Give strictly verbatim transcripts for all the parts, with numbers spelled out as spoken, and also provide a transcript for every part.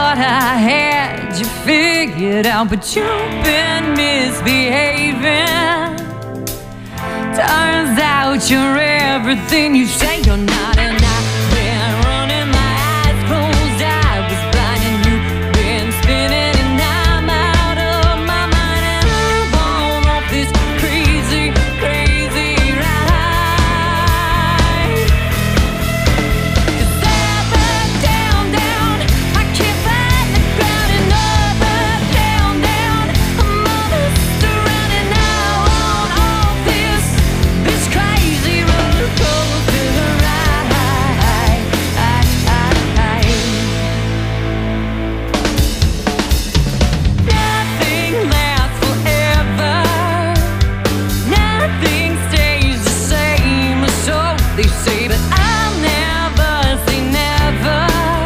thought I had you figured out, but you've been misbehaving. Turns out you're everything you say you're not, and I've been running my eyes closed. I was blind and you've been spinning, and I'm out of my mind, and I'm on off this crazy, crazy ride. 'Cause up, up, down, down, I can't find the ground, and up, up, down, down, I'm on a running now on all this, this crazy roller coaster ride. Nothing lasts forever, nothing stays the same, so they say, but I'll never say never.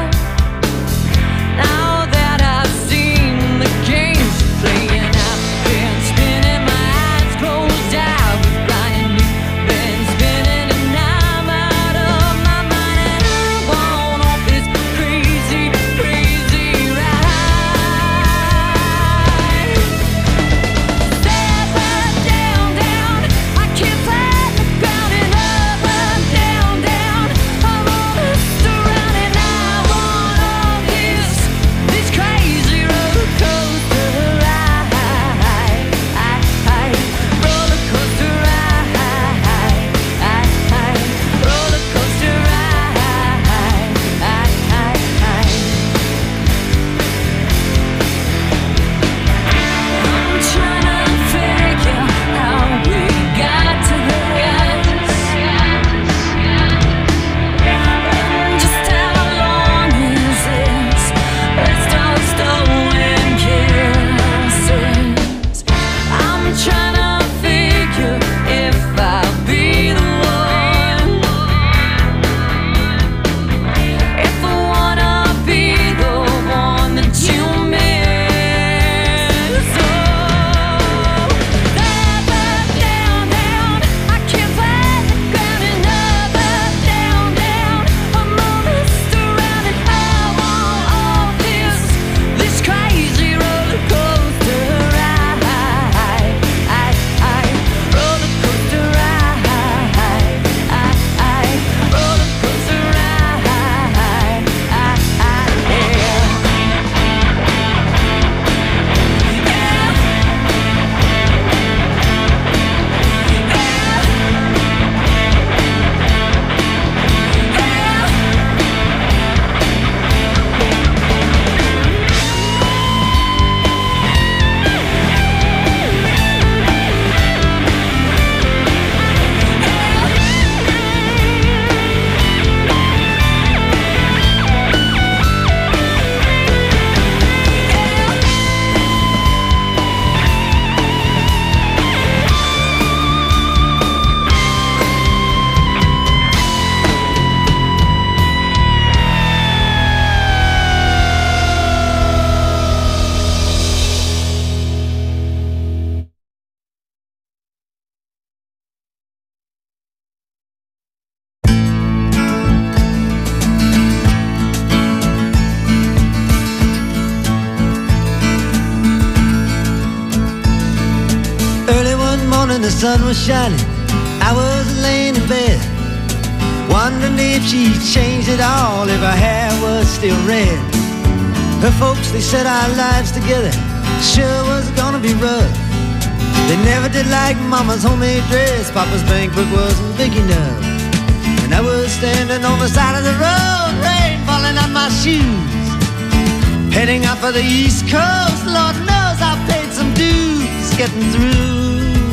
Now that I've seen the games you're playing, I've been spinning my eyes closed. I was blind and you've been spinning, and I'm out of my mind, and I want off this crazy, crazy ride. Step up, down, down, I can't find the ground, and up, up, down, down, I'm on a run, and I want all this, this crazy roller coaster ride. Roller coaster ride. Roller coaster ride. I'm trying to figure how we got to this, and just how long is this? Let's start stolen kisses. I'm trying to figure if I'll be the one, if I wanna be the one that you miss. Oh, up, up, down, down, I can't find the ground, and up, up, down, down, I'm on this around, and I want all this, this crazy roller coaster ride. Roller coaster ride. Roller coaster ride. Early one morning, the sun was shining. I was laying in bed, wondering if she changed it all, if her hair was still red. Her folks, they said our lives together sure was gonna be rough. They never did like Mama's homemade dress, Papa's bank book wasn't big enough. And I was standing on the side of the road, rain falling on my shoes, heading out for the East Coast. Lord knows I paid some dues getting through,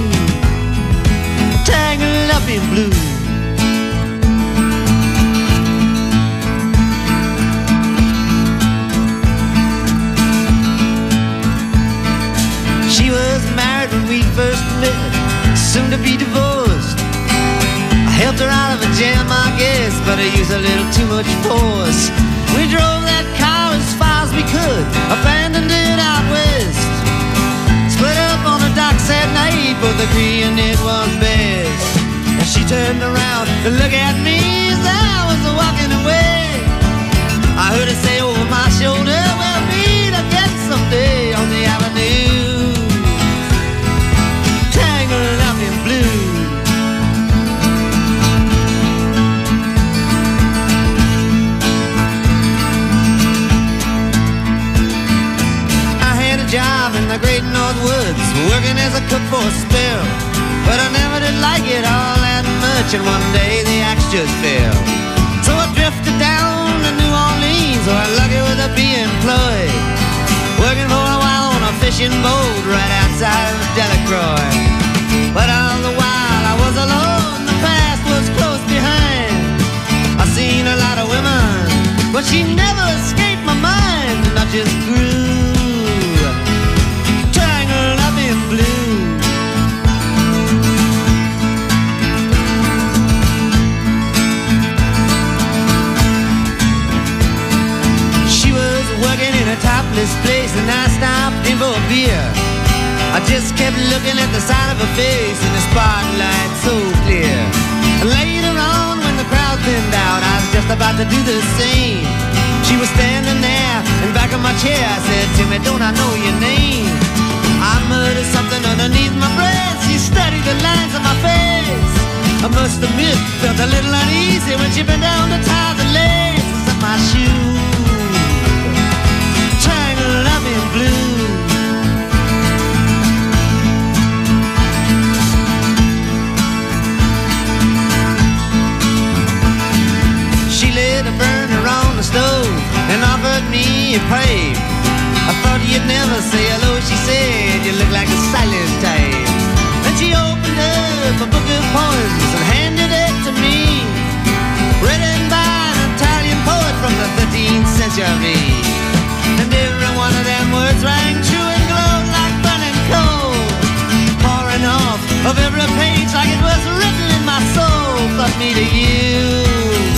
tangled up in blue. She was married when we first met, soon to be divorced. I helped her out of a jam, I guess, but I used a little too much force. We drove that car as far as we could, abandoned it out west. Split up on the docks at night, both agreeing it was best. And she turned around to look at me as I was walking away. I heard her say over my shoulder, well, in the great north woods, working as a cook for a spell. But I never did like it all that much, and one day the axe just fell. So I drifted down to New Orleans, so I'm lucky with a be employed, working for a while on a fishing boat right outside of Delacroix. But all the while I was alone, the past was close behind. I seen a lot of women, but she never escaped my mind, and I just grew tangled up in blue. She was working in a topless place, and I stopped in for a beer. I just kept looking at the side of her face in the spotlight so clear. Later on when the crowd thinned out, I was just about to do the same. She was standing there in back of my chair. I said, Timmy, don't I know your name? I muttered something underneath my breath. She studied the lines on my face. I must admit, felt a little uneasy when she bent down to tie the laces of my shoes, tangled up in blue. Burner on the stove and offered me a pipe. I thought you'd never say hello, she said, you look like a silent type. And she opened up a book of poems and handed it to me, written by an Italian poet from the thirteenth century. And every one of them words rang true and glowed like burning coal, pouring off of every page like it was written in my soul. But me to you,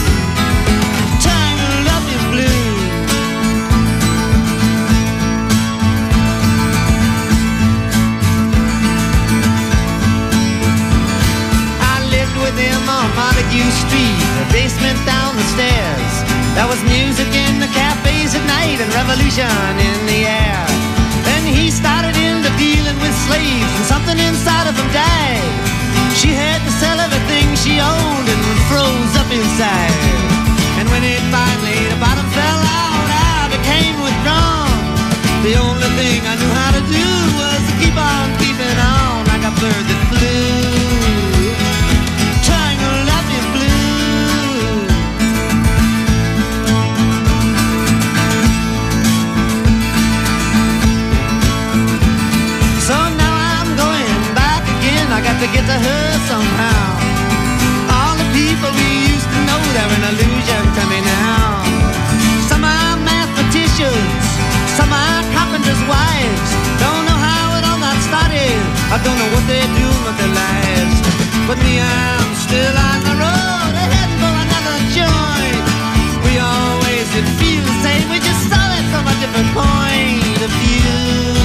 on Montague Street, the basement down the stairs. There was music in the cafes at night and revolution in the air. Then he started into dealing with slaves, and something inside of him died. She had to sell everything she owned and froze up inside. And when it finally, the bottom fell out, I became withdrawn. The only thing I knew how to do was to keep on keeping on like a bird that flew. I got to get to her somehow. All the people we used to know, they're an illusion to me now. Some are mathematicians, some are carpenters' wives. Don't know how it all got started, I don't know what they're doing with their lives. But me, I'm still on the road, heading for another joint. We always did feel the same, we just saw it from a different point of view.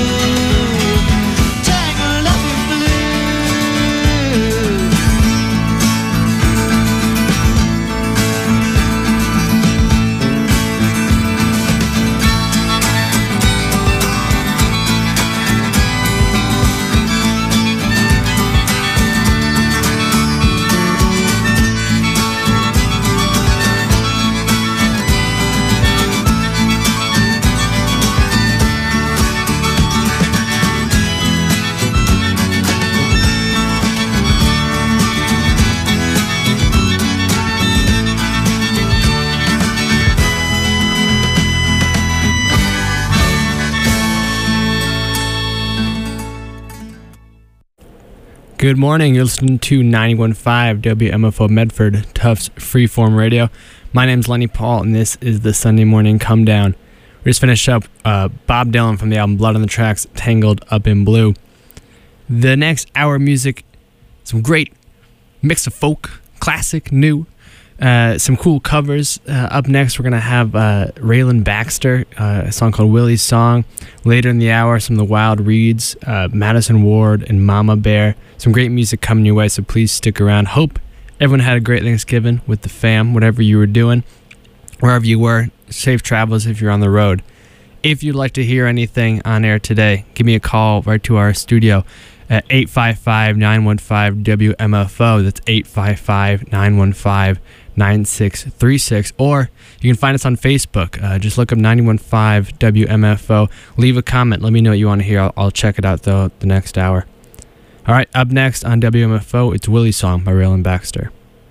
Good morning. You're listening to ninety-one point five W M F O Medford, Tufts Freeform Radio. My name's Lenny Paul, and this is the Sunday Morning Come Down. We just finished up uh, Bob Dylan from the album Blood on the Tracks, Tangled Up in Blue. The next hour of music, some great mix of folk, classic, new, uh, some cool covers. Uh, up next, we're going to have uh, Raylan Baxter, uh, a song called Willie's Song. Later in the hour, some of the Wild Reeds, uh, Madison Ward, and Mama Bear. Some great music coming your way, so please stick around. Hope everyone had a great Thanksgiving with the fam, whatever you were doing, wherever you were. Safe travels if you're on the road. If you'd like to hear anything on air today, give me a call right to our studio at eight five five, nine one five, W M F O. That's eight five five, nine one five, nine six three six, or you can find us on Facebook. Uh, just look up ninety-one point five W M F O. Leave a comment. Let me know what you want to hear. I'll, I'll check it out, though, the next hour. All right, up next on W M F O, it's Willie's Song by Raylan Baxter.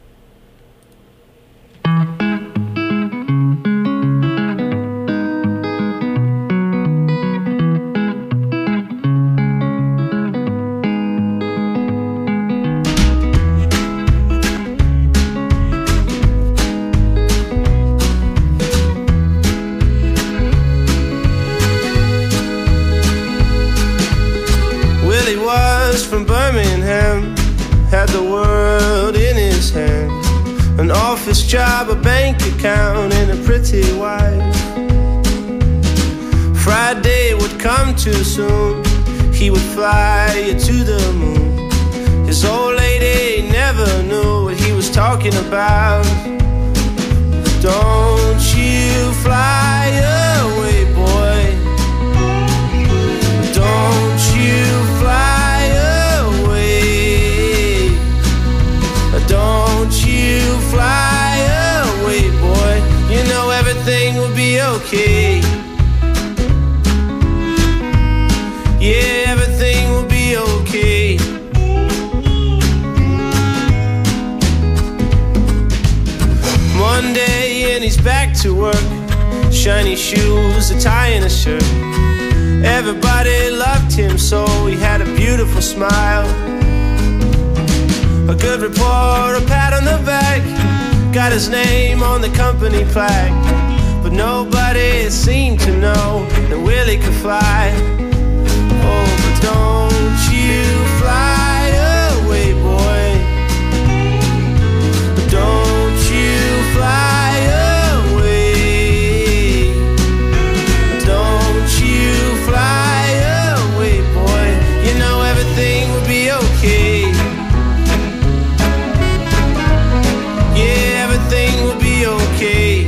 From Birmingham, had the world in his hand, an office job, a bank account, and a pretty wife. Friday would come too soon, he would fly you to the moon. His old lady never knew what he was talking about. Don't you fly away, boy. Don't you fly. Don't you fly away, boy. You know everything will be okay. Yeah, everything will be okay. Monday and he's back to work. Shiny shoes, a tie and a shirt. Everybody loved him so, he had a beautiful smile. A good report, a pat on the back, got his name on the company plaque. But nobody seemed to know that Willie could fly. Oh, but don't you fly away, boy. But don't you fly away. Don't you fly away, boy. You know everything will be okay. Everything will be okay.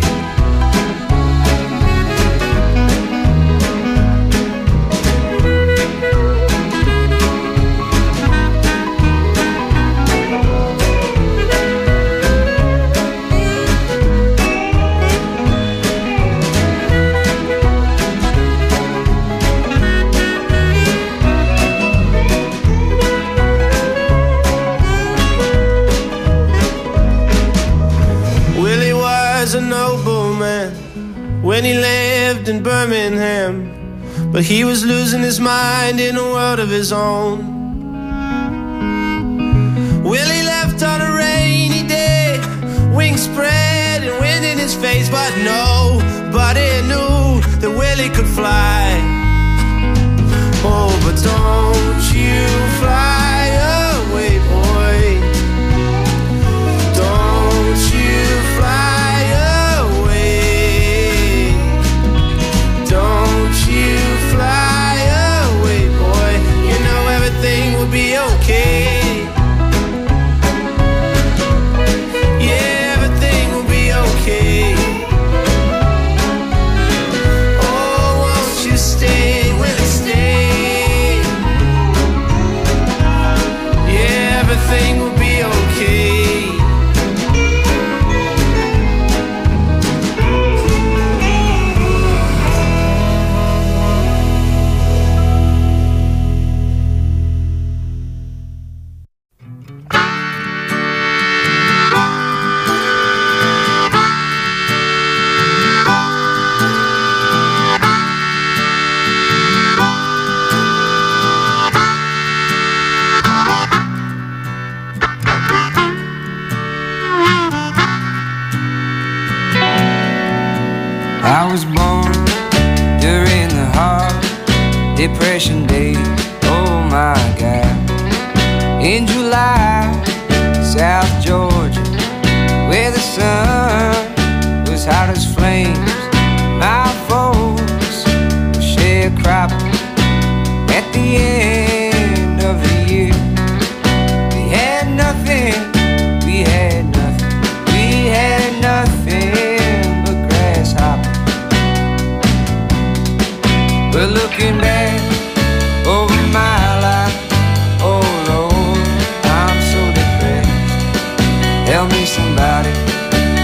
A nobleman when he lived in Birmingham, but he was losing his mind in a world of his own. Willie left on a rainy day, wings spread and wind in his face, but nobody knew that Willie could fly. Oh, but don't you fly away, boy. Don't you fly. Fly away, boy. You know everything will be okay. Yeah, everything will be okay. Oh, won't you stay? Will you stay? Yeah, everything will be okay. I was born during the hard Depression days, oh my God. In July, South Georgia, where the sun was hot as flames, my folks were sharecropping at the end of the year. We had nothing, we had nothing, we had nothing but grasshopper. But looking back over my life, oh Lord, I'm so depressed. Help me somebody,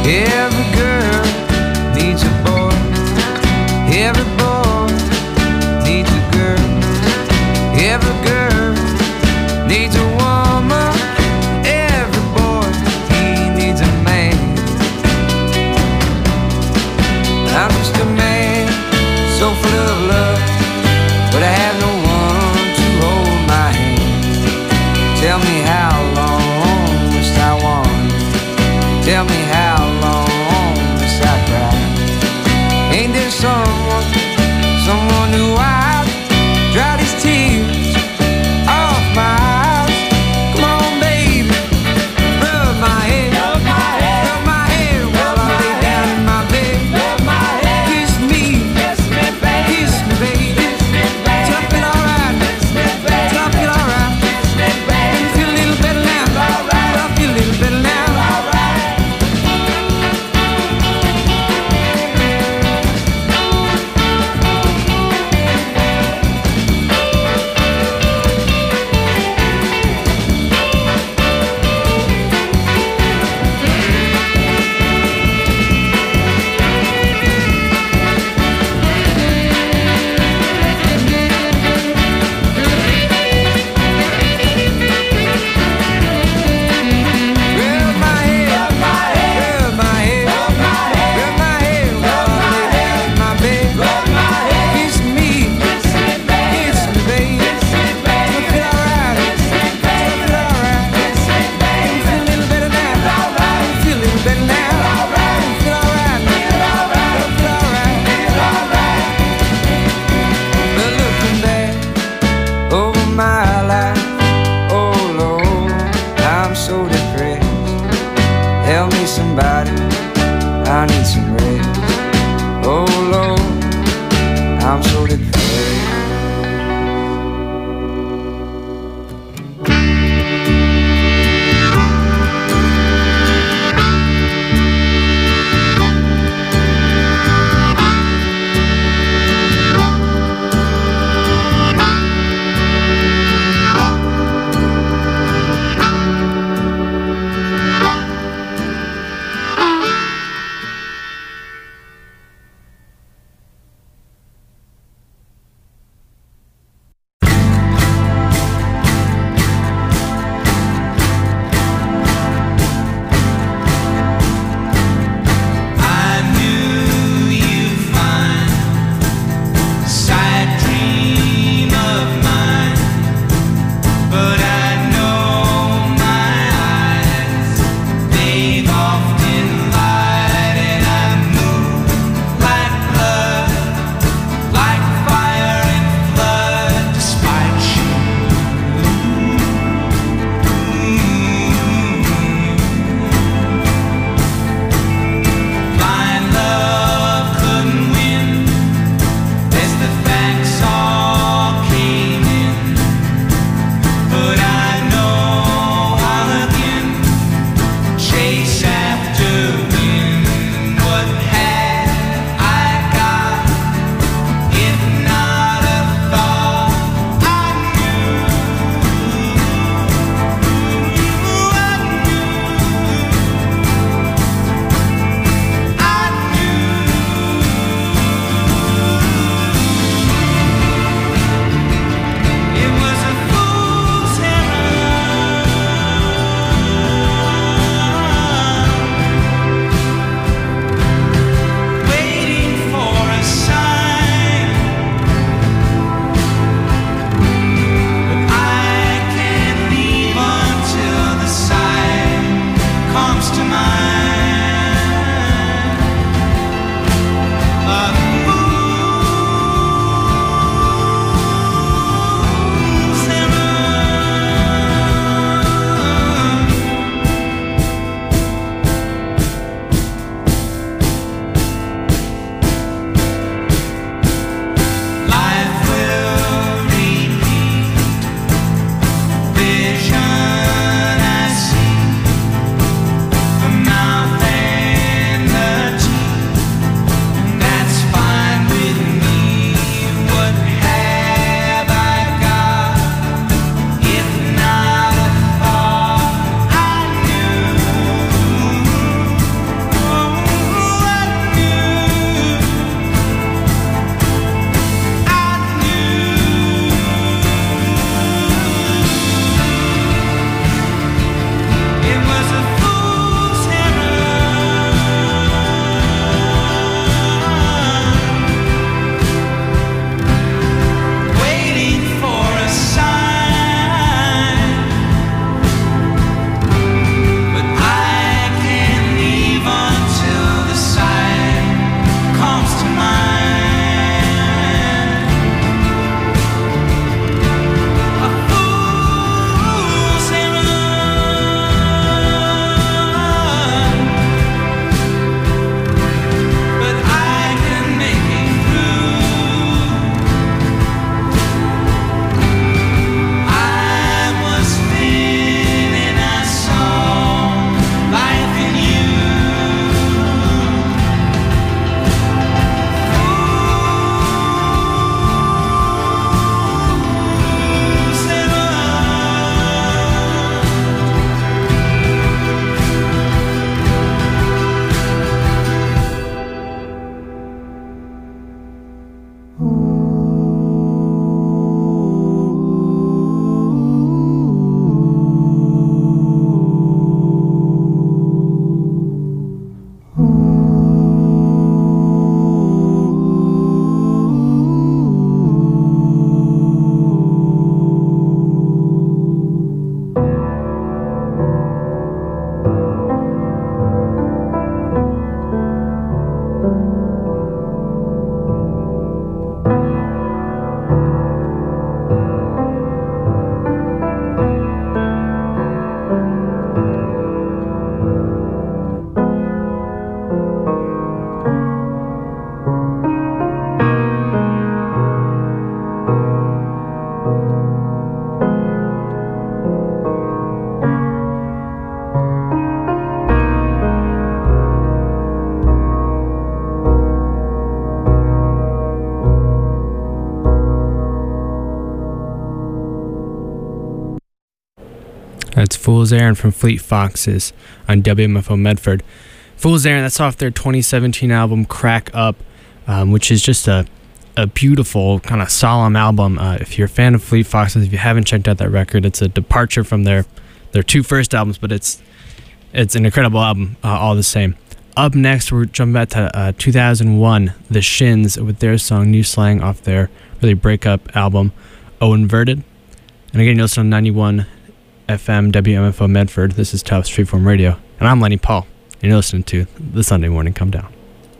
Every girl needs a boy. Every boy needs a girl. Every girl needs a woman. Every boy, he needs a man. I'm just a man, so full of love, but I have no one to hold my hand. Tell me how long must I want you? Tell me how long must I cry? Ain't there someone, someone who I dry these tears off my eyes? Come on, baby, rub my head, rub my head, rub my head while I lay down in my bed. Rub my head, kiss me, kiss me, baby, kiss me, baby. Tough it alright, tough it alright. Make me feel a little better now, I feel a little better now. Somebody, I need some rest. Oh Lord, I'm so depressed. Fool's Errand from Fleet Foxes on W M F O Medford. Fool's Errand, that's off their twenty seventeen album Crack Up, um, which is just a, a beautiful, kind of solemn album. Uh, if you're a fan of Fleet Foxes, if you haven't checked out that record, it's a departure from their, their two first albums, but it's it's an incredible album uh, all the same. Up next, we're jumping back to uh, two thousand one, The Shins with their song New Slang off their really breakup album, Oh Inverted. And again, you're listening on ninety-one F M W M F O Medford. This is Tufts Freeform Radio, and I'm Lenny Paul, and you're listening to The Sunday Morning Come Down.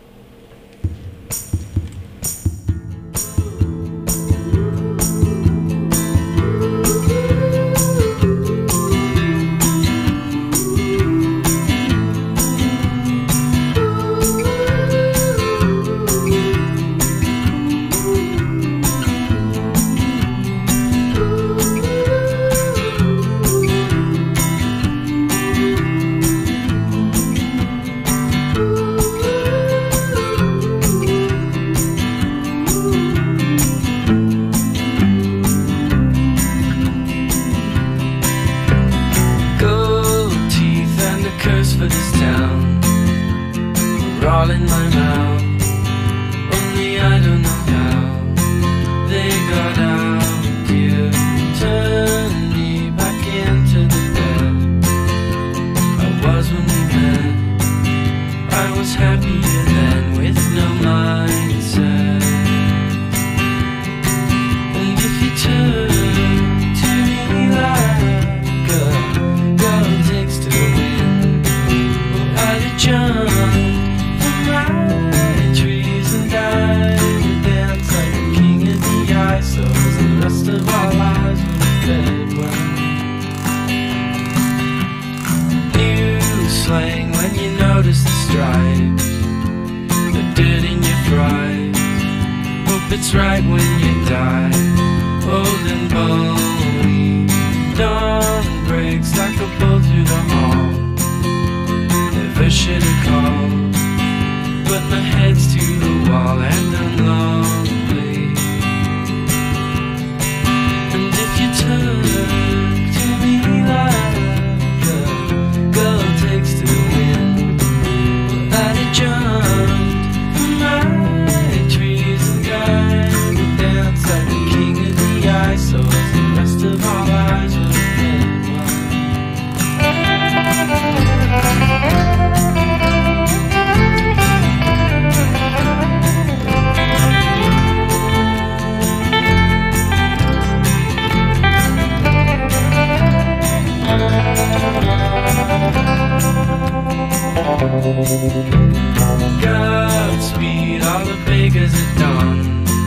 Godspeed, all the beggars at dawn,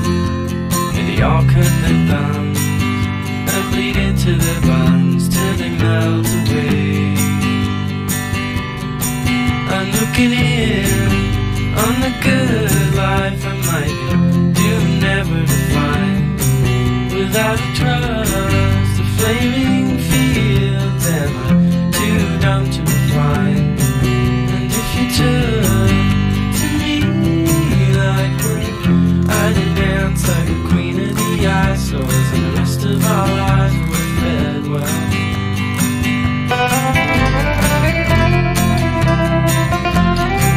and they all cut their thumbs and bleed into their buns till they melt away. I'm looking in on the good life I might do never to find without a trust, the flaming fields and I'm too dumb to refine. And if you took to me like we're I'd dance like a queen of the ice, and the rest of our lives were fed well.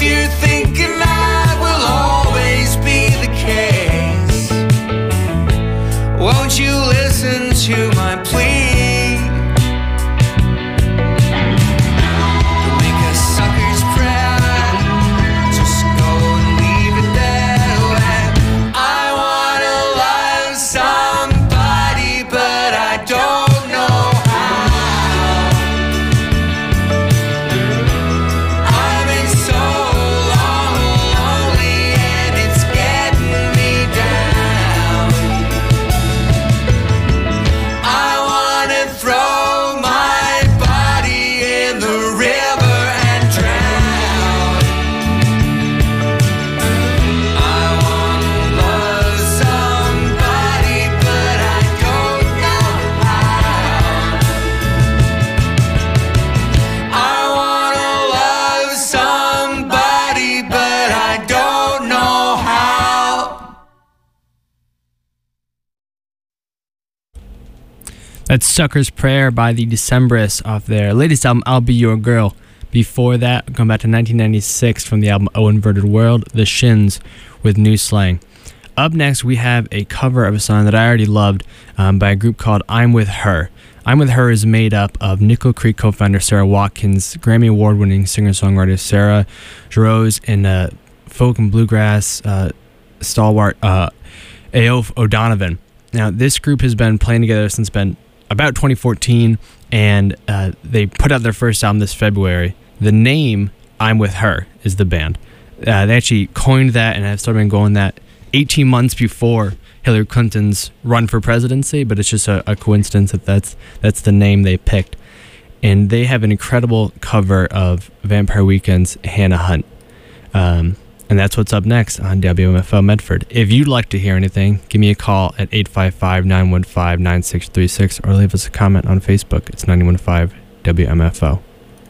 you're thinking that will always be the case, won't you listen to my plea? Don't make a sucker's prayer, just go and leave it there. I wanna love somebody, but I don't know how. I've been so long lonely and it's getting me down. I wanna throw my body in the river and drown. I wanna love somebody, but I don't know how. I wanna love somebody, but I don't know how. That's Sucker's Prayer by the Decemberists off their latest album, I'll Be Your Girl. Before that, going back to nineteen ninety-six from the album Oh Inverted World, The Shins with New Slang. Up next, we have a cover of a song that I already loved um, by a group called I'm With Her. I'm With Her is made up of Nickel Creek co-founder Sarah Watkins, Grammy Award-winning singer-songwriter Sarah Jarosz, and uh, folk and bluegrass uh, stalwart uh, Aoife O'Donovan. Now, this group has been playing together since been about twenty fourteen, and uh, they put out their first album this February. The name I'm With Her is the band. Uh, they actually coined that and have started been going that eighteen months before Hillary Clinton's run for presidency, but it's just a, a coincidence that that's, that's the name they picked. And they have an incredible cover of Vampire Weekend's Hannah Hunt. Um, and that's what's up next on W M F O Medford. If you'd like to hear anything, give me a call at eight five five, nine one five, nine six three six or leave us a comment on Facebook. It's nine one five W M F O.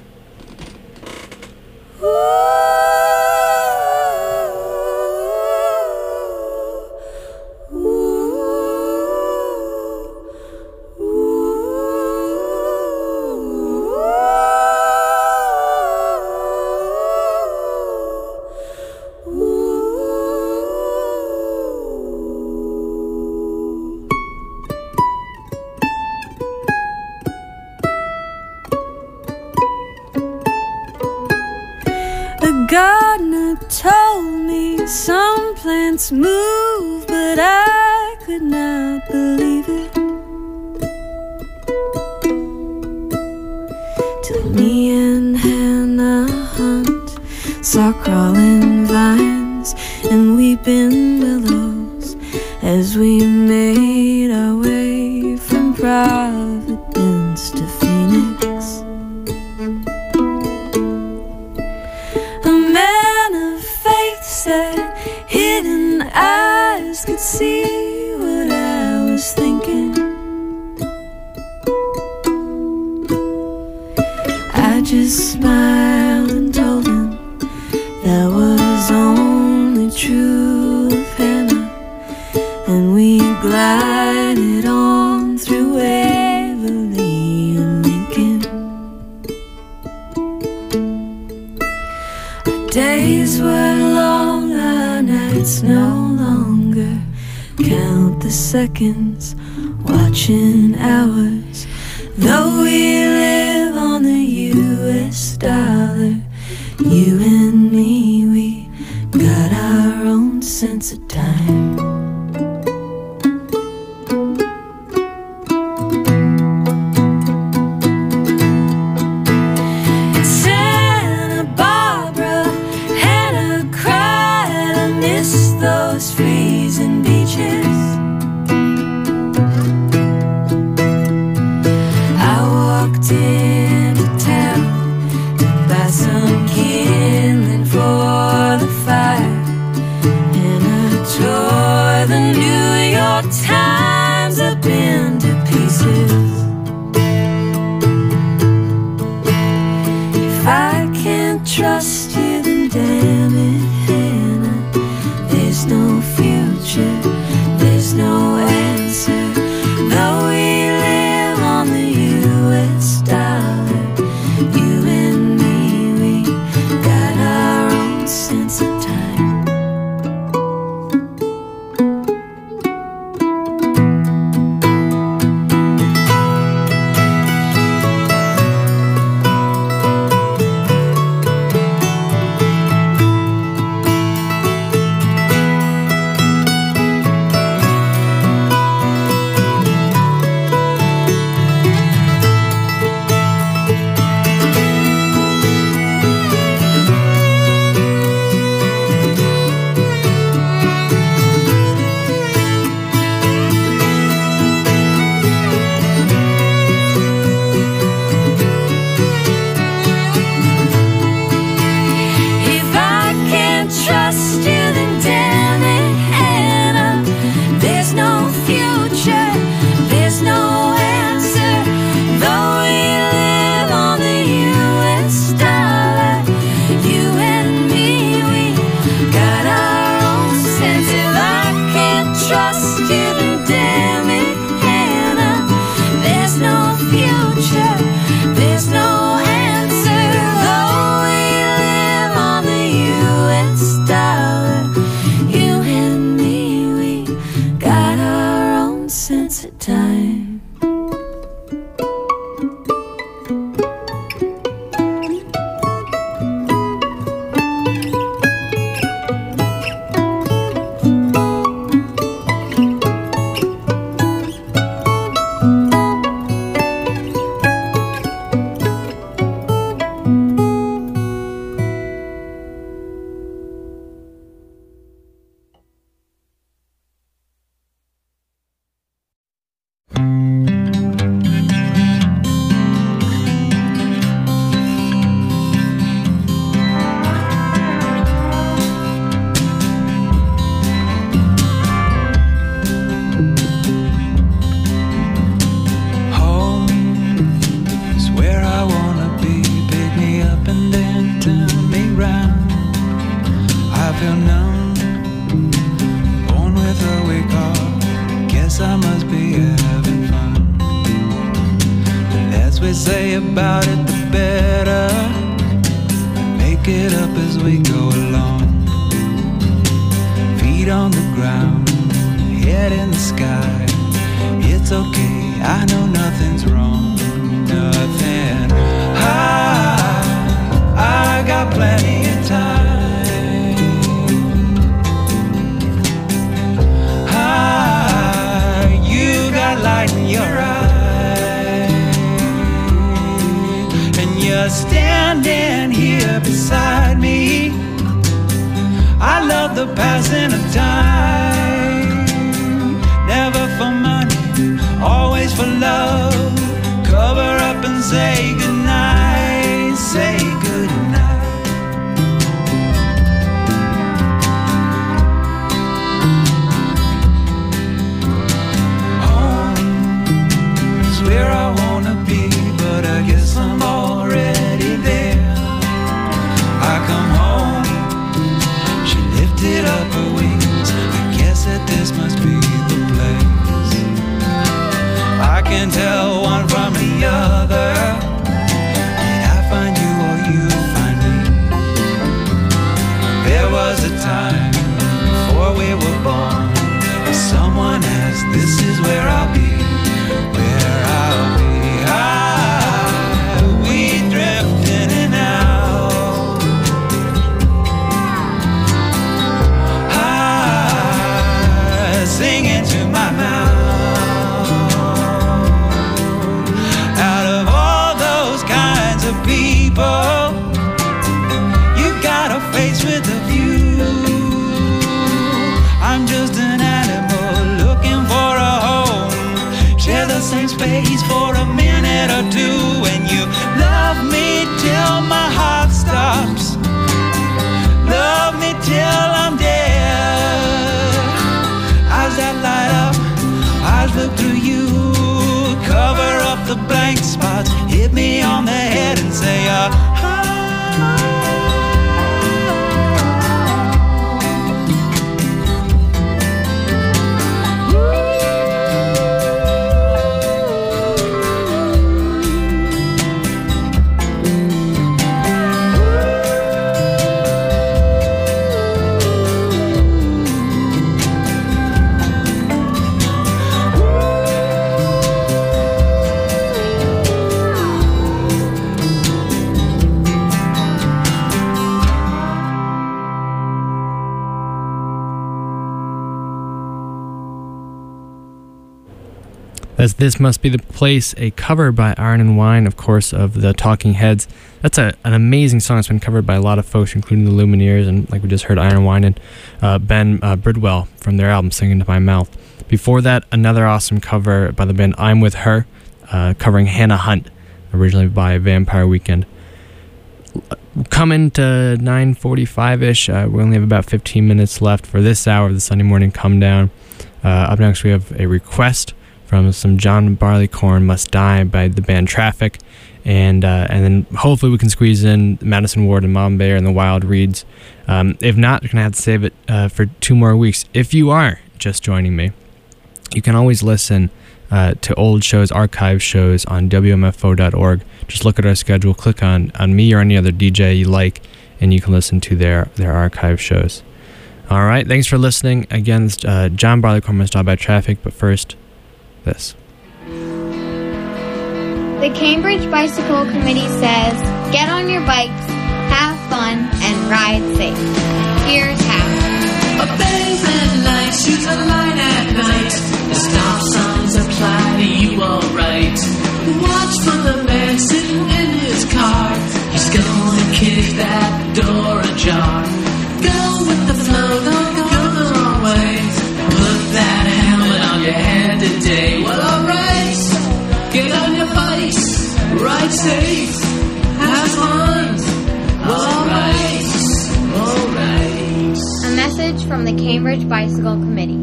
Gardener told me some plants move, but I could not believe it. Till me and Hannah Hunt saw crawling vines and weeping willows as we made our way from Providence to Phoenix. Said hidden eyes could see what I was thinking. I just smiled and told him that was only true of Hannah, and we glided on through Waverly and Lincoln. Our days were long, our nights no longer. Count the seconds, watching hours. Though we live on the U S dollar, you and me, we got our own sense of time. Those freezing beaches, I walked into town to buy some kindling for the fire, and I tore the New York Times up into pieces. If I can't trust you, then damn it, there's no future, there's no answer. Though we live on the U S dollar, you and me, we got our own say about it, the better. Make it up as we go along. Feet on the ground, head in the sky. It's okay, I know nothing's wrong. Nothing. I, I got plenty of time. I, you got light in your eye, and you're standing here beside me. I love the passing of time. Never for money, always for love. Cover up and say goodnight, say goodnight. Home is where I wanna be, but I guess I'm already there. I come home, she lifted up her wings. I guess that this must be the place. I can tell one from the other. Did I find you or you find me? There was a time before we were born, someone asked, this is where I'll be, where I'll be. Ah, we drift in and out. Ah, singing to my mouth. People, you got a face with a view. I'm just an animal looking for a home. Share the same space for a minute or two. And you love me till my heart stops. Love me till I'm dead. Eyes that light up, eyes look through you. Cover up the blank spots, hit me on the head and say, uh, As This Must Be the Place, a cover by Iron and Wine, of course, of the Talking Heads. That's a, an amazing song. It's been covered by a lot of folks, including the Lumineers, and like we just heard, Iron and Wine and uh, Ben uh, Bridwell from their album Singing to My Mouth. Before that, another awesome cover by the band I'm With Her, uh, covering Hannah Hunt, originally by Vampire Weekend. Coming to nine forty-five-ish, uh, we only have about fifteen minutes left for this hour of the Sunday Morning Come Down. Uh, up next, we have a request from some John Barleycorn, Must Die by the band Traffic, and uh, and then hopefully we can squeeze in Madison Ward and Mom Bear and the Wild Reeds. Um, if not, we're going to have to save it uh, for two more weeks. If you are just joining me, you can always listen uh, to old shows, archive shows on W M F O dot org. Just look at our schedule, click on, on me or any other D J you like, and you can listen to their, their archive shows. All right, thanks for listening. Again, it's, uh, John Barleycorn, Must Die by Traffic, but first, this. The Cambridge Bicycle Committee says, get on your bikes, have fun, and ride safe. Here's how. A red light shoots a line at night. The stop signs apply to you alright. Watch for the man sitting in his car. He's gonna kick that door ajar. Go with the flow, don't go the wrong way. Put that helmet on your head today. Well, alright, get on your bikes, ride safe, have fun. Alright, alright. A message from the Cambridge Bicycle Committee.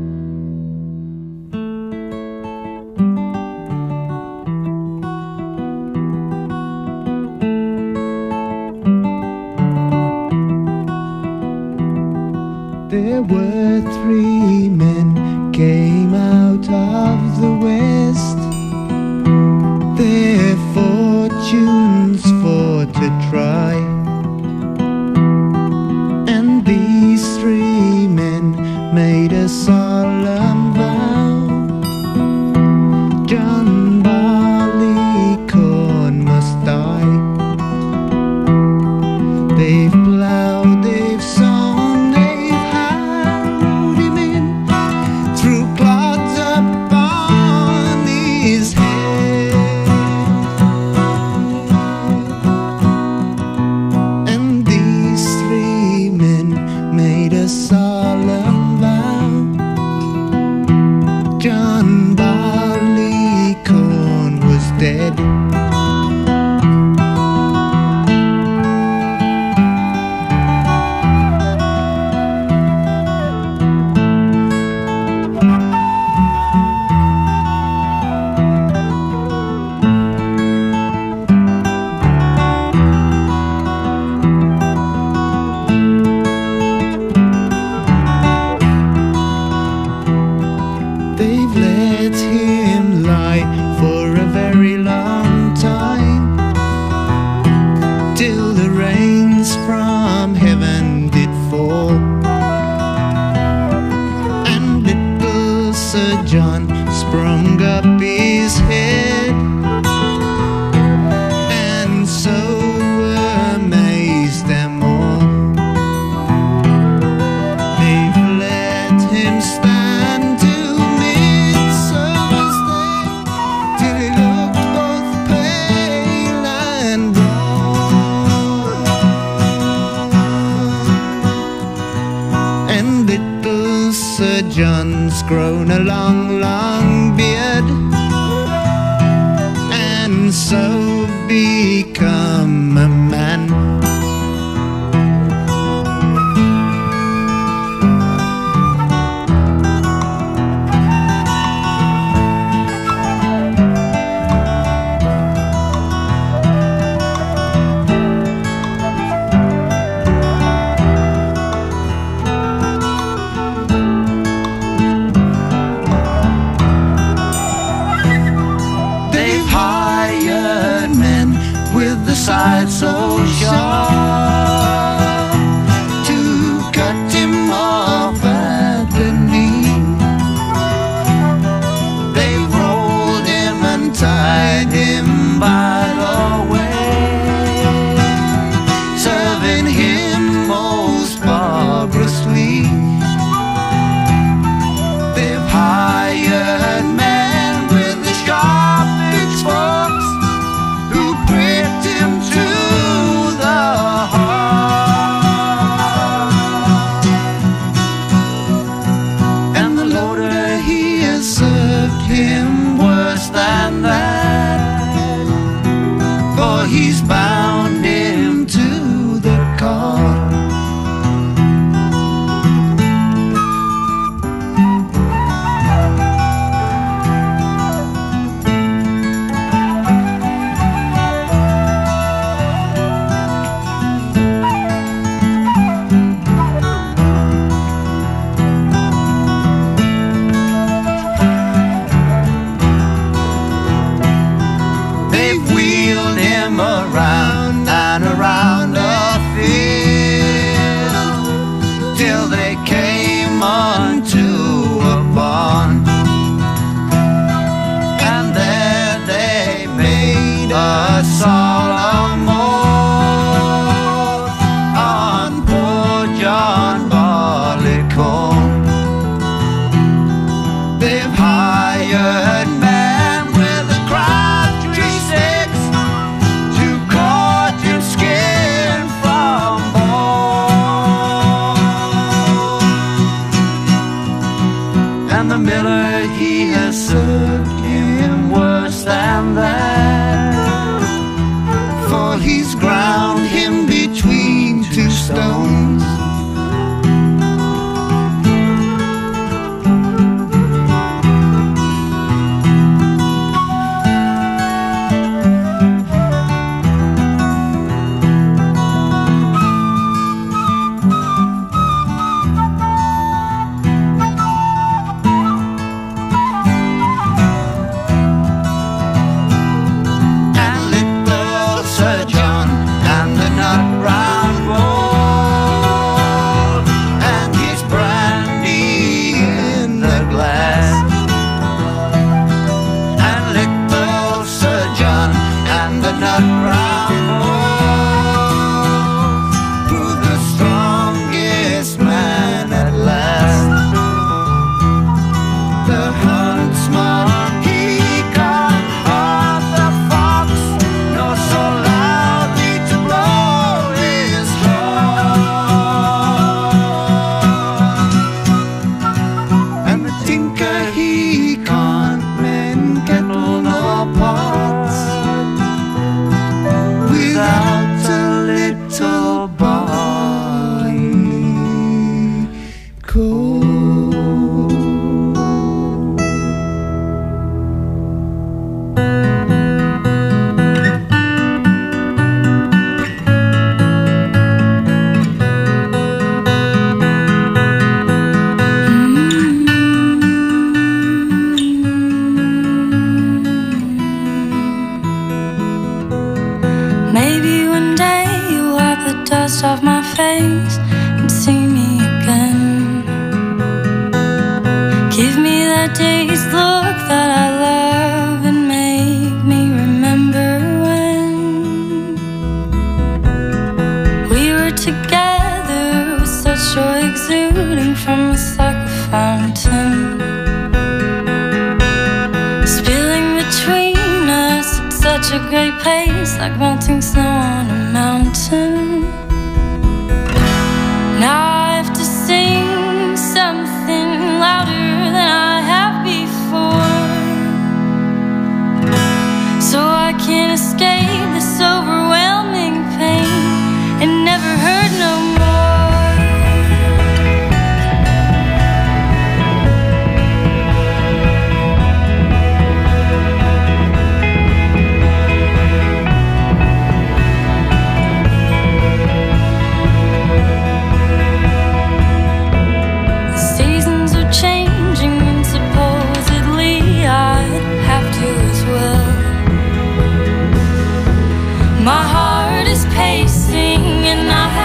There were three men came out of the west. Therefore rains from heaven did fall, and little Sir John sprung up his head, and so amazed them all. They've let him stand to midsummer's day, till he looked both pale and drawn. And little Sir John's grown a long, long beard, and so become a man. They've hired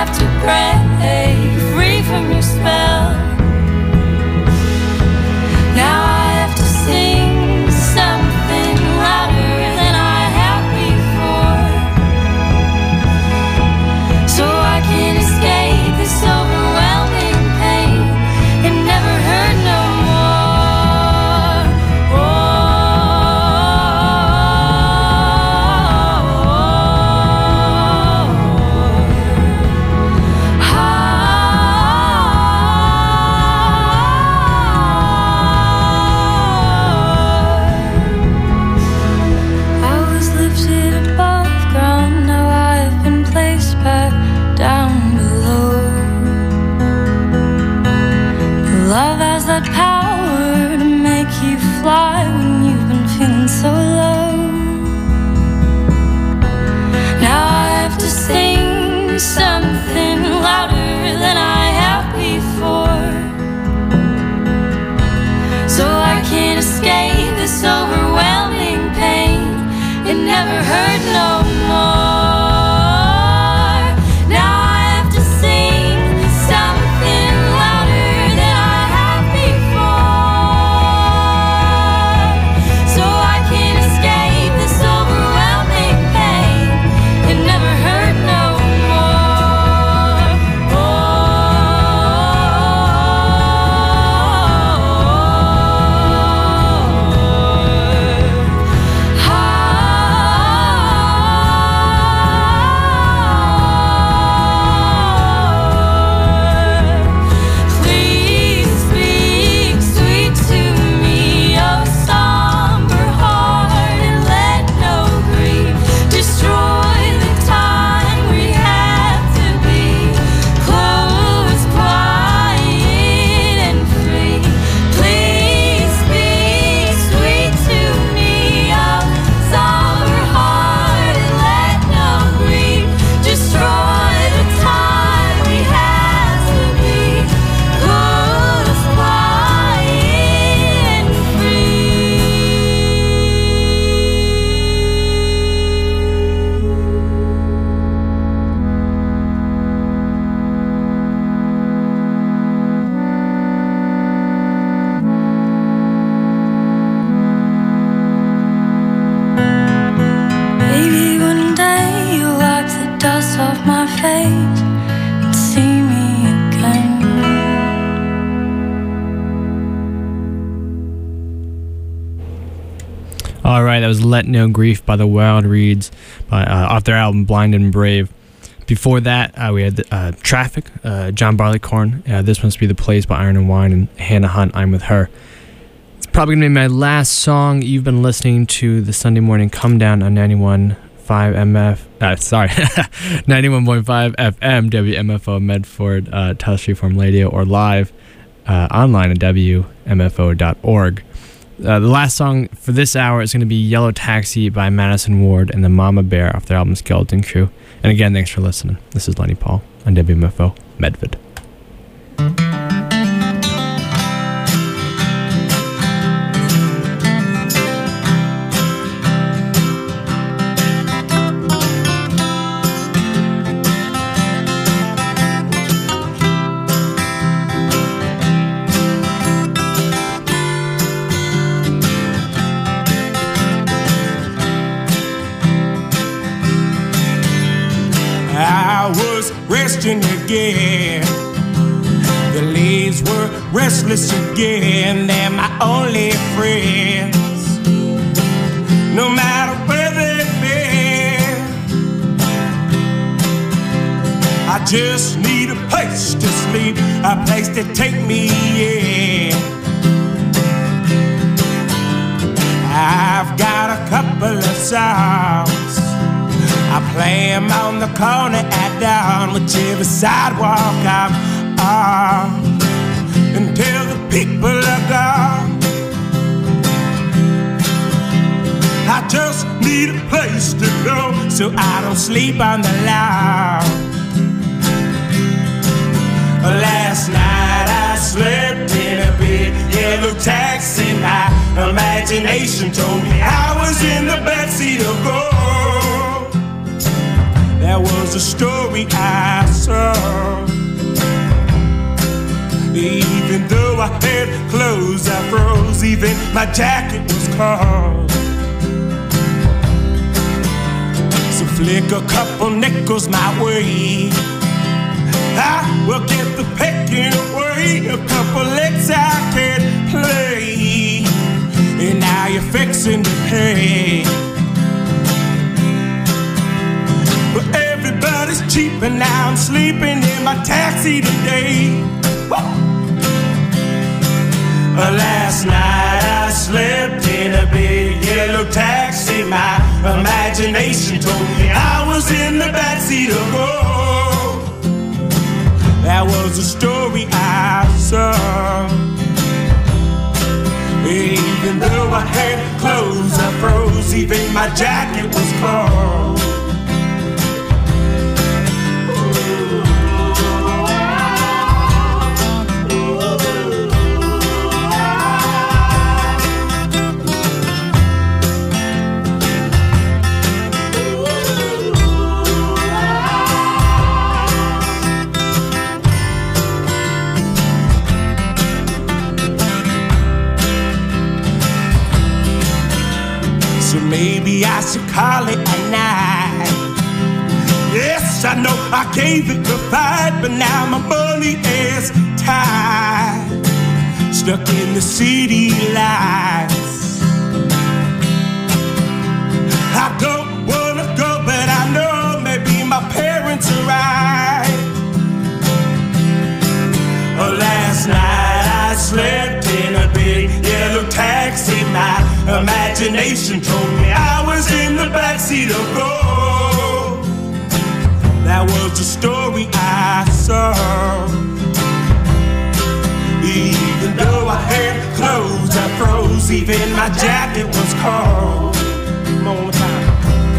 have to break free from your spell. Now I have to sing something louder than I have before, so I can escape this overwhelming pain and never hurt no more. Oh, I was lifted above ground, now I've been placed back down below. Love has that power to make you fly when you've been feeling so low. Now I have to sing something louder than I have before, so I can't escape this overwhelming pain. It never hurt no more. Now I have to sing something louder than I have before, so I can't escape this overwhelming pain. It never hurt no more. Oh, please speak sweet to me, oh somber heart, and let no grief destroy the time we had to be close, quiet, and free. Please speak sweet to me, oh somber heart, and let no grief destroy the time we had to be close, quiet, and free. Maybe one day you'll wipe the dust off my face and see me again. All right, that was Let No Grief by the Wild Reeds by, uh, off their album Blind and Brave. Before that, uh, we had uh, Traffic, uh, John Barleycorn. Uh, this one's to be The Place by Iron and Wine, and Hannah Hunt, I'm With Her. It's probably going to be my last song. You've been listening to the Sunday Morning Come Down on ninety-one point five M F. Uh, sorry, ninety-one point five F M, W M F O Medford, uh, Telstra Freeform Radio, or live uh, online at W M F O dot org. Uh, the last song for this hour is going to be Yellow Taxi by Madison Ward and the Mama Bear off their album Skeleton Crew. And again, thanks for listening. This is Lenny Paul on W M F O Medford. I was resting again. The leaves were restless again. They're my only friends, no matter where they've been. I just need a place to sleep, a place to take me in. I've got a couple of songs, I play 'em on the corner at dawn, whichever sidewalk I'm on, until the people are gone. I just need a place to go, so I don't sleep on the lawn. Last night I slept in a big yellow taxi. My imagination told me I was in the backseat of gold. There That was a story I saw. Even though I had clothes, I froze. Even my jacket was cold. So flick a couple nickels my way. I will get the pecking away. A couple licks I can play. And now you're fixing to pay. But everybody's cheap and now I'm sleeping in my taxi today. Woo! Last night I slept in a big yellow taxi. My imagination told me I was in the backseat of gold. That was a story I saw. Even though I had clothes, I froze. Even my jacket was cold. Maybe I should call it a night. Yes, I know I gave it a fight, but now my money is tied, stuck in the city lights. I don't wanna go, but I know maybe my parents are right. Oh, last night I slept in a big yellow taxi. My imagination told me I was in the backseat of gold. That was the story I saw. Even though I had clothes, I froze. Even my jacket was cold. One more time.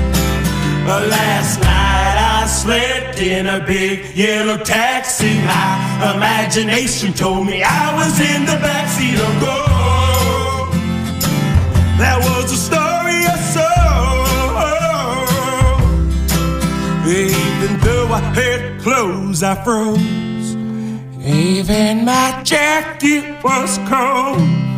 Last night I slept in a big yellow taxi. My imagination told me I was in the backseat of gold. That was the story I saw. Even though I had clothes, I froze. Even my jacket was cold.